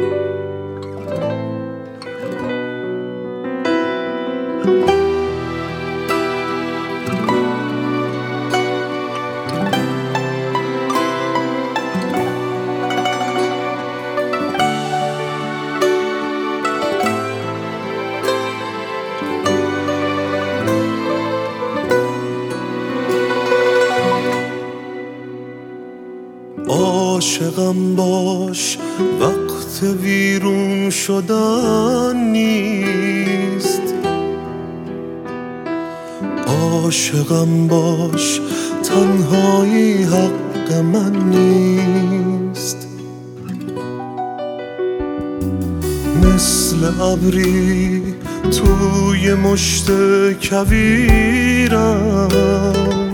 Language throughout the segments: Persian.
عاشقم باش وقت ویرون شدن نیست، عاشقم باش تنهایی حق من نیست. مثل ابری توی مشت کویرم،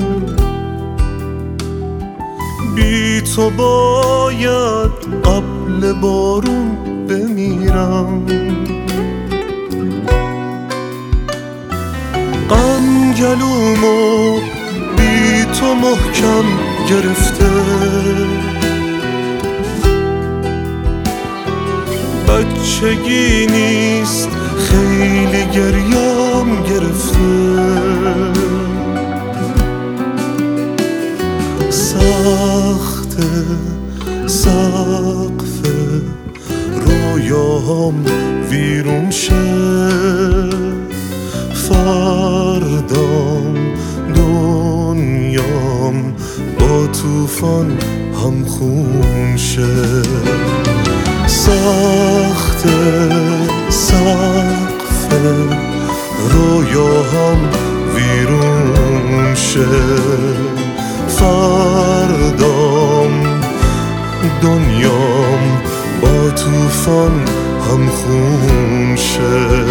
بی تو باید قبل بارون بمیرم. غم گلومو بی تو محکم گرفته، بچگی نیست خیلی گریام گرفته. سخته سقف رویاهام ویرون شه، فردام دنیام با طوفان همخون شه. سخته سقف رویاهام ویرون شه، فردام دنیام با طوفان همخون شه.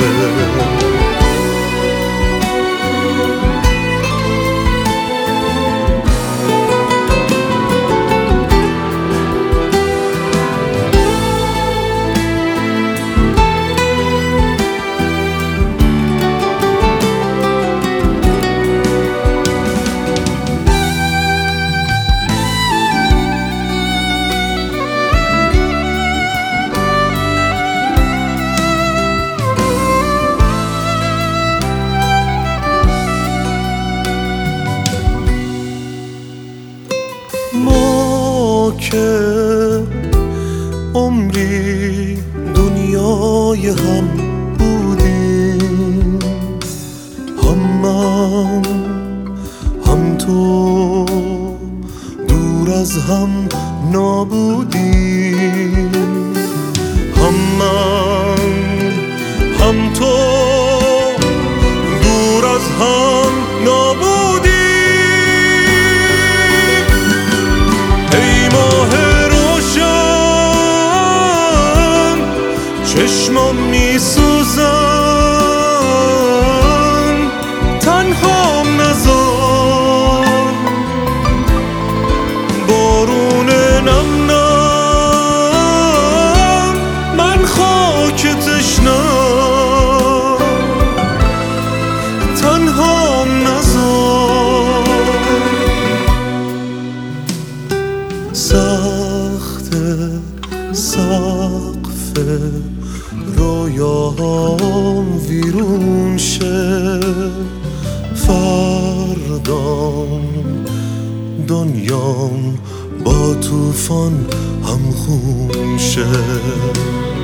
ما که عمری دنیای هم بودیم، هم من هم تو دور از هم نابودیم. هم من هم تو دور از هم نابودیم. چشمام میسوزن، تنهام نذار بارون نم نم، من خاک تشنم، تنهام نذار. سخته سقف رویاهام ویرون شه، فردام دنیام با طوفان همخون شه.